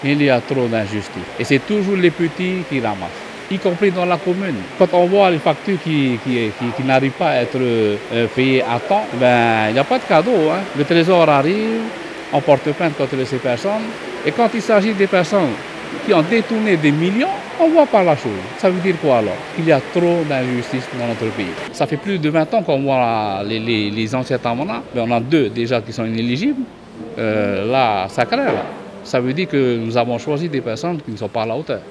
Il y a trop d'injustice. Et c'est toujours les petits qui ramassent, y compris dans la commune. Quand on voit les factures qui n'arrivent pas à être payées à temps, ben, il n'y a pas de cadeau, hein. Le trésor arrive, on porte plainte contre ces personnes. Et quand il s'agit des personnes qui ont détourné des millions, on ne voit pas la chose. Ça veut dire quoi alors? Qu'il y a trop d'injustice dans notre pays. Ça fait plus de 20 ans qu'on voit les anciens Tamana. Mais on a 2 déjà qui sont inéligibles. Là, ça craint là. Ça veut dire que nous avons choisi des personnes qui ne sont pas à la hauteur.